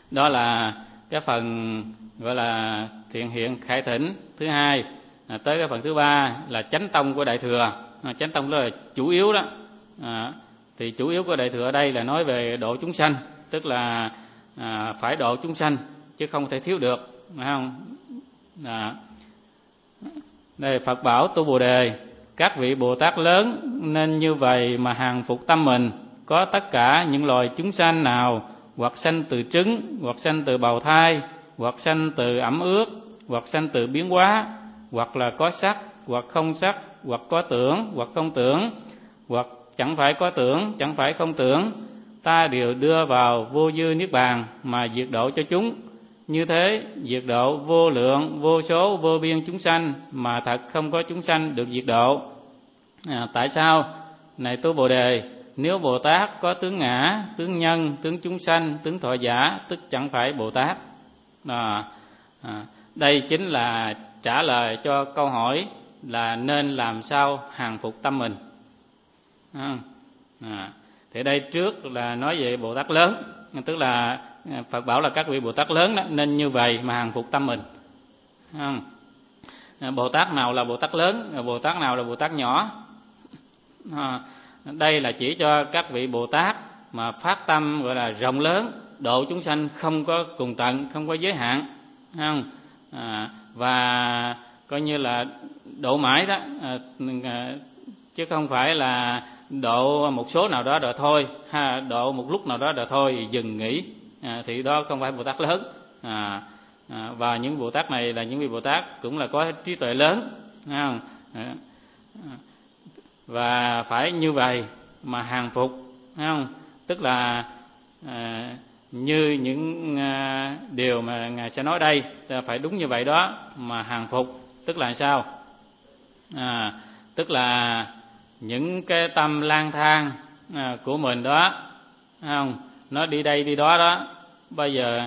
Đó là cái phần gọi là thiện hiện khải thỉnh thứ hai. Tới cái phần thứ ba là chánh tông của Đại Thừa. Chánh tông đó là chủ yếu đó. Thì chủ yếu của Đại Thừa ở đây là nói về độ chúng sanh, tức là phải độ chúng sanh chứ không thể thiếu được, phải không? Đây Phật bảo tu Bồ Đề, các vị Bồ Tát lớn nên như vậy mà hàng phục tâm mình. Có tất cả những loài chúng sanh nào hoặc sanh từ trứng, hoặc sanh từ bào thai, hoặc sanh từ ẩm ướt, hoặc sanh từ biến hóa, hoặc là có sắc, hoặc không sắc, hoặc có tưởng, hoặc không tưởng, hoặc chẳng phải có tưởng, chẳng phải không tưởng, ta đều đưa vào vô dư niết bàn mà diệt độ cho chúng. Như thế diệt độ vô lượng, vô số, vô biên chúng sanh mà thật không có chúng sanh được diệt độ. Tại sao? Này tu Bồ Đề, nếu Bồ Tát có tướng ngã, tướng nhân, tướng chúng sanh, tướng thọ giả, tức chẳng phải Bồ Tát. Đây chính là trả lời cho câu hỏi là nên làm sao hàng phục tâm mình. Thì đây trước là nói về Bồ Tát lớn, tức là Phật bảo là các vị Bồ Tát lớn đó, nên như vậy mà hàng phục tâm mình. Bồ Tát nào là Bồ Tát lớn, Bồ Tát nào là Bồ Tát nhỏ? Đây là chỉ cho các vị Bồ Tát mà phát tâm gọi là rộng lớn, độ chúng sanh không có cùng tận, không có giới hạn, và coi như là độ mãi đó, chứ không phải là độ một số nào đó rồi thôi, độ một lúc nào đó rồi thôi dừng nghỉ, thì đó không phải Bồ Tát lớn. Và những Bồ Tát này là những vị Bồ Tát cũng là có trí tuệ lớn, và phải như vậy mà hàng phục, không? Tức là như những điều mà Ngài sẽ nói đây phải đúng như vậy đó mà hàng phục. Tức là sao? Tức là những cái tâm lang thang của mình đó, không? Nó đi đây đi đó đó, bây giờ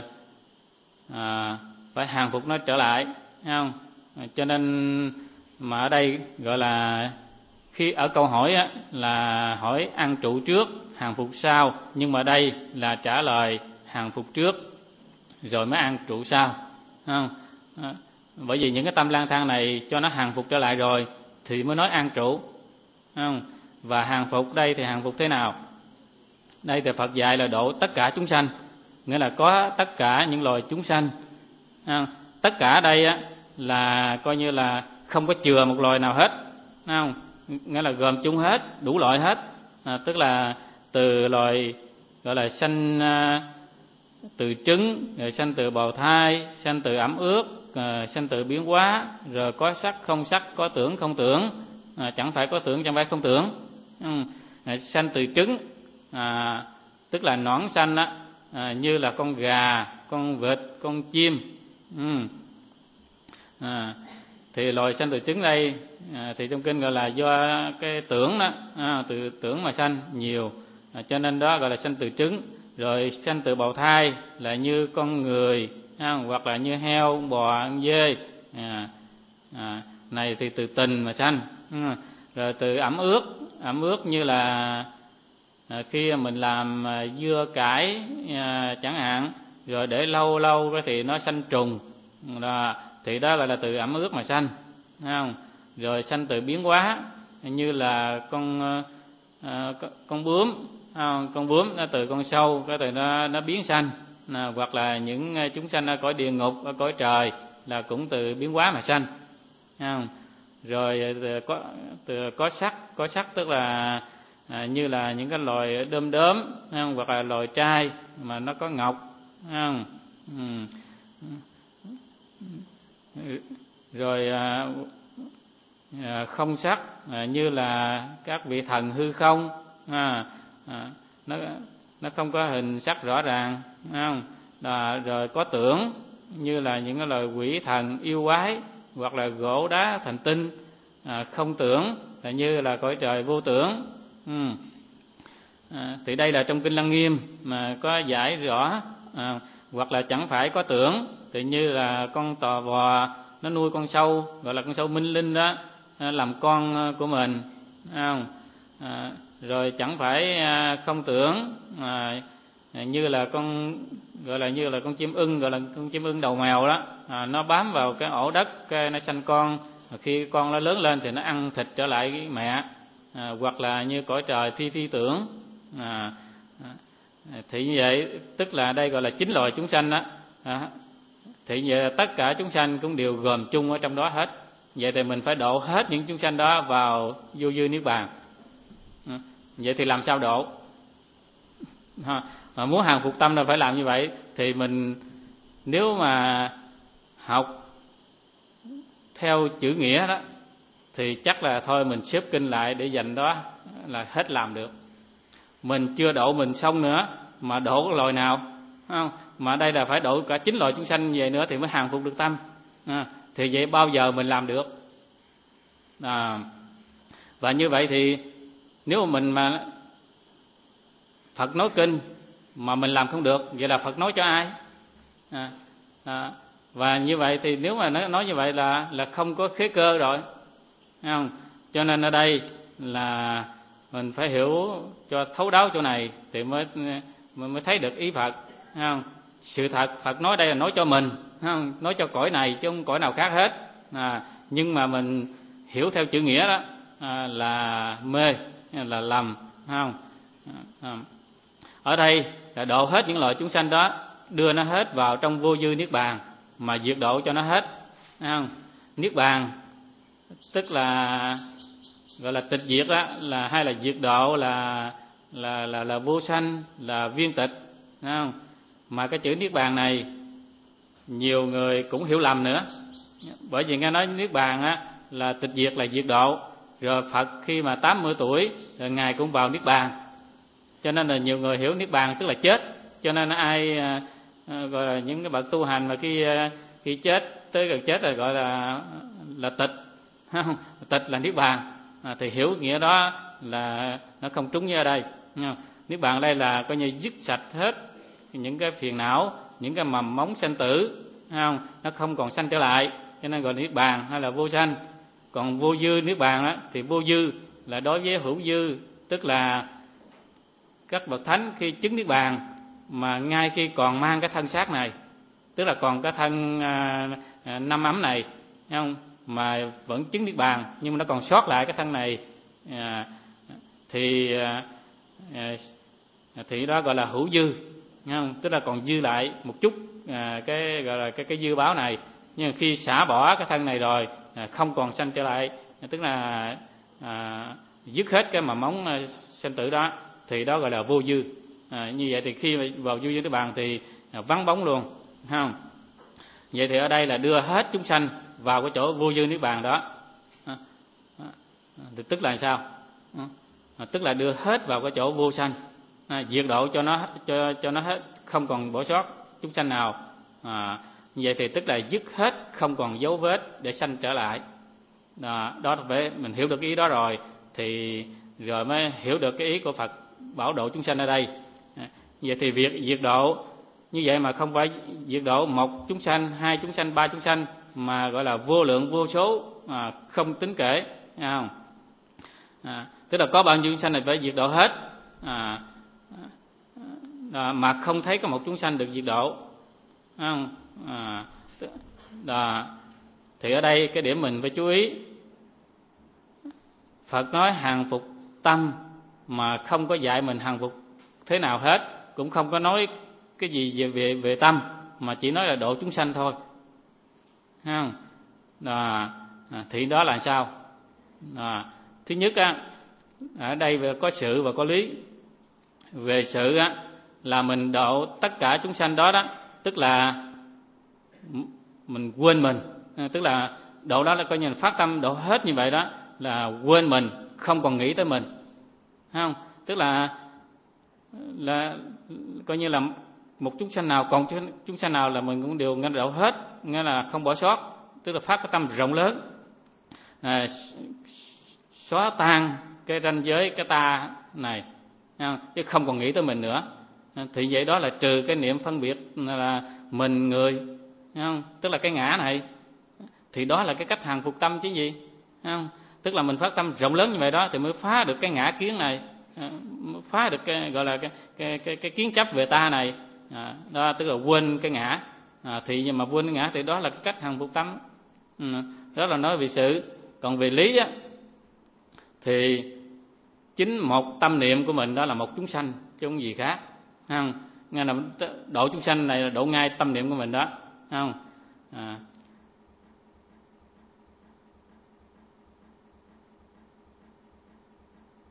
phải hàng phục nó trở lại, không? Cho nên mà ở đây gọi là khi ở câu hỏi á, là hỏi an trụ trước, hàng phục sau, nhưng mà đây là trả lời hàng phục trước rồi mới an trụ sau, không? Bởi vì những cái tâm lang thang này cho nó hàng phục trở lại rồi thì mới nói an trụ, không? Và hàng phục đây thì hàng phục thế nào? Đây thì Phật dạy là độ tất cả chúng sanh, nghĩa là có tất cả những loài chúng sanh, không? Tất cả đây á, là coi như là không có chừa một loài nào hết, không? Nghĩa là gồm chung hết, đủ loại hết, tức là từ loài gọi là sanh từ trứng, rồi sanh từ bào thai, sanh từ ẩm ướt, sanh từ biến hóa, rồi có sắc không sắc, có tưởng không tưởng, chẳng phải có tưởng, chẳng phải không tưởng, sanh từ trứng, tức là nõn sanh á, như là con gà, con vịt, con chim. Thì loài sanh từ trứng đây thì trong kinh gọi là do cái tưởng đó, từ tưởng mà sanh nhiều, cho nên đó gọi là sanh từ trứng. Rồi sanh từ bào thai là như con người, hoặc là như heo, bò, dê, này thì từ tình mà sanh. Rồi từ ẩm ướt như là khi mình làm dưa cải chẳng hạn, rồi để lâu lâu thì nó sanh trùng, thì đó gọi là từ ẩm ướt mà sanh, không? Rồi sanh từ biến hóa như là con bướm, con bướm nó từ con sâu, cái từ nó biến sanh, hoặc là những chúng sanh ở cõi địa ngục, ở cõi trời là cũng từ biến hóa mà sanh, không? Rồi có sắc tức là như là những cái loài đom đóm, hoặc là loài trai mà nó có ngọc, không? Rồi không sắc như là các vị thần hư không, nó không có hình sắc rõ ràng, không? Rồi có tưởng như là những cái loài quỷ thần yêu quái, hoặc là gỗ đá thành tinh. Không tưởng là như là cõi trời vô tưởng. Thì đây là trong kinh Lăng Nghiêm mà có giải rõ. Hoặc là chẳng phải có tưởng thì như là con tò vò nó nuôi con sâu, gọi là con sâu minh linh đó, làm con của mình, không? Rồi chẳng phải không tưởng như là con gọi là như là con chim ưng, gọi là con chim ưng đầu mèo đó, nó bám vào cái ổ đất, cái nó sanh con, khi con nó lớn lên thì nó ăn thịt trở lại cái mẹ, hoặc là như cõi trời phi tưởng, thì như vậy tức là đây gọi là chín loài chúng sanh đó. Thì như vậy tất cả chúng sanh cũng đều gồm chung ở trong đó hết. Vậy thì mình phải độ hết những chúng sanh đó vào vô dư niết bàn. Vậy thì làm sao độ? Mà muốn hàng phục tâm là phải làm như vậy. Thì mình nếu mà học theo chữ nghĩa đó thì chắc là thôi mình xếp kinh lại để dành đó là hết làm được. Mình chưa độ mình xong nữa mà độ cái loài nào, không? Mà đây là phải độ cả 9 loài chúng sanh về nữa thì mới hàng phục được tâm. Thì vậy bao giờ mình làm được? Và như vậy thì nếu mà mình mà Phật nói kinh mà mình làm không được, vậy là Phật nói cho ai? Và như vậy thì nếu mà nói như vậy là không có khế cơ rồi, không? Cho nên ở đây là mình phải hiểu cho thấu đáo chỗ này thì mới thấy được ý Phật, không? Sự thật Phật nói đây là nói cho mình, không? Nói cho cõi này chứ không cõi nào khác hết. Nhưng mà mình hiểu theo chữ nghĩa đó là mê, là lầm, không? Ở đây là độ hết những loại chúng sanh đó, đưa nó hết vào trong vô dư niết bàn mà diệt độ cho nó hết, không? Niết bàn tức là gọi là tịch diệt đó, là hay là diệt độ là vô sanh, là viên tịch, không? Mà cái chữ niết bàn này nhiều người cũng hiểu lầm nữa, bởi vì nghe nói niết bàn á là tịch diệt, là diệt độ, rồi Phật khi mà 80 tuổi rồi ngài cũng vào niết bàn, cho nên là nhiều người hiểu niết bàn tức là chết. Cho nên ai gọi là những cái bậc tu hành mà khi chết tới gần chết rồi gọi là tịch, không? Tịch là niết bàn, thì hiểu nghĩa đó là nó không trúng như ở đây. Niết bàn ở đây là coi như dứt sạch hết những cái phiền não, những cái mầm móng sanh tử, không? Nó không còn sanh trở lại, cho nên gọi là niết bàn hay là vô sanh. Còn vô dư niết bàn đó, thì vô dư là đối với hữu dư, tức là các bậc thánh khi chứng niết bàn mà ngay khi còn mang cái thân xác này, tức là còn cái thân năm ấm này, không? Mà vẫn chứng niết bàn nhưng mà nó còn sót lại cái thân này, thì đó gọi là hữu dư, không? Tức là còn dư lại một chút cái gọi là cái dư báo này, nhưng mà khi xả bỏ cái thân này rồi không còn sanh trở lại, tức là dứt hết cái mầm móng sanh tử đó, thì đó gọi là vô dư. Như vậy thì khi vào vô dư niết bàn thì vắng bóng luôn, không? Vậy thì ở đây là đưa hết chúng sanh vào cái chỗ vô dư niết bàn đó, thì tức là sao? Tức là đưa hết vào cái chỗ vô sanh, diệt độ cho nó hết, không còn bỏ sót chúng sanh nào. Vậy thì tức là dứt hết, không còn dấu vết để sanh trở lại. Đó phải mình hiểu được cái ý đó rồi thì rồi mới hiểu được cái ý của Phật bảo độ chúng sanh ở đây. Vậy thì việc diệt độ như vậy mà không phải diệt độ một chúng sanh, hai chúng sanh, ba chúng sanh, mà gọi là vô lượng vô số, không tính kể, không? Tức là có bao nhiêu chúng sanh này phải diệt độ hết, mà không thấy có một chúng sanh được diệt độ, không? Thì ở đây cái điểm mình phải chú ý, Phật nói hàng phục tâm mà không có dạy mình hàng phục thế nào hết, cũng không có nói cái gì về tâm, mà chỉ nói là độ chúng sanh thôi, không? Thì đó là sao? Thứ nhất á, ở đây có sự và có lý. Về sự á là mình độ tất cả chúng sanh đó đó, tức là mình quên mình, tức là độ đó là coi như là phát tâm độ hết như vậy đó, là quên mình, không còn nghĩ tới mình, không? Tức là coi như là một chúng sanh nào còn chúng sanh nào là mình cũng đều ngăn độ hết, nghĩa là không bỏ sót, tức là phát cái tâm rộng lớn, xóa tan cái ranh giới cái ta này, chứ không còn nghĩ tới mình nữa. Thì vậy đó là trừ cái niệm phân biệt là mình người, không? Tức là cái ngã này, thì đó là cái cách hàng phục tâm chứ gì, không? Tức là mình phát tâm rộng lớn như vậy đó thì mới phá được cái ngã kiến này, phá được cái gọi là cái kiến chấp về ta này, Đó tức là quên cái ngã. Thì nhưng mà quên cái ngã thì đó là cái cách hàng phục tâm. Đó là nói về sự. Còn về lý á, thì chính một tâm niệm của mình đó là một chúng sanh chứ không gì khác, không? Nghe là độ chúng sanh này là độ ngay tâm niệm của mình đó, không?